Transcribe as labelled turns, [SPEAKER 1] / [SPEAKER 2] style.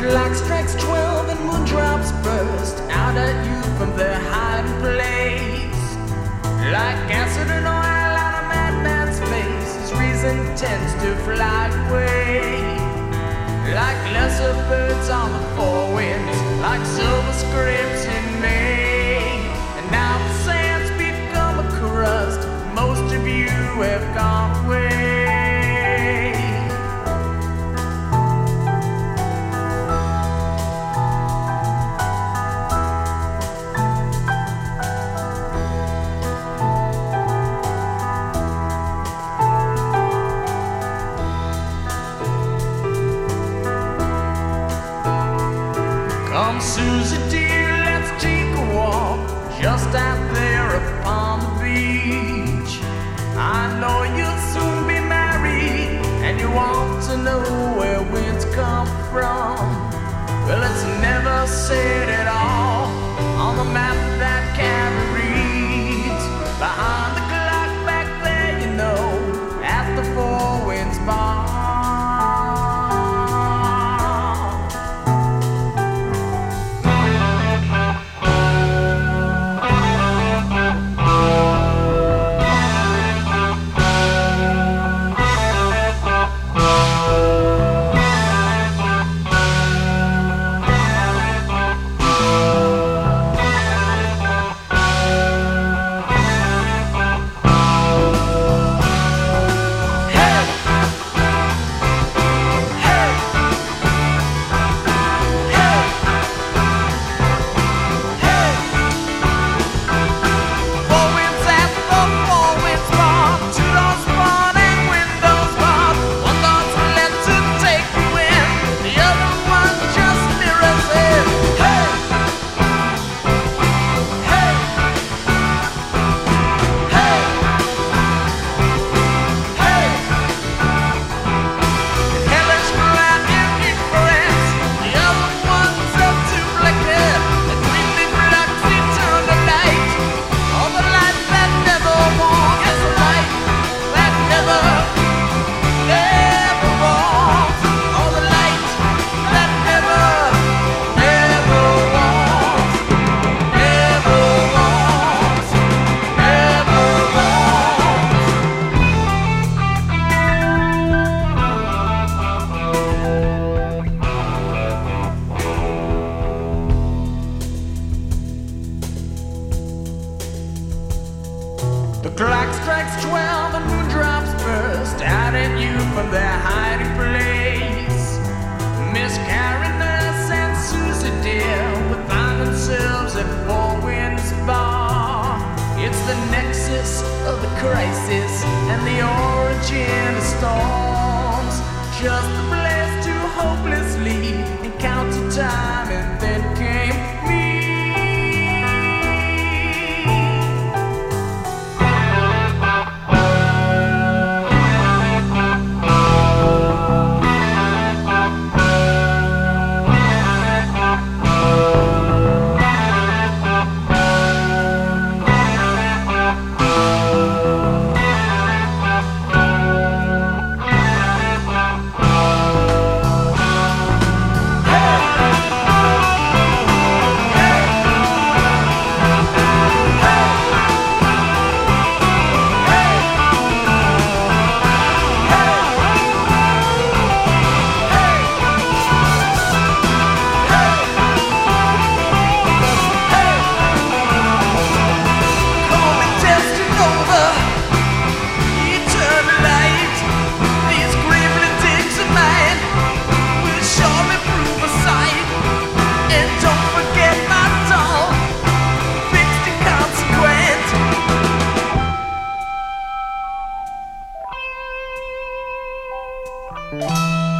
[SPEAKER 1] clock strikes 12 and moondrops burst out at you from their hiding place. Like acid and oil on a madman's face, his reason tends to fly away. Like lesser birds on the four winds, like silver scrapes in May. And now the sand's become a crust, most of you have gone away. Come, Susie dear, let's take a walk just out there upon the beach. I know you'll soon be married, and you want to know where winds come from. Well, it's never said at all on the map that Cabot reads. Behind the clock back there, you know, at the Four Winds Bar. The clock strikes 12 and moondrops burst out at you from their hiding place. Miss Karen Nurse and Susie dear will find themselves at Four Winds Bar. It's the nexus of the crisis and the origin of storms. Just a place to hopelessly encounter time, and then came me.
[SPEAKER 2] Bye.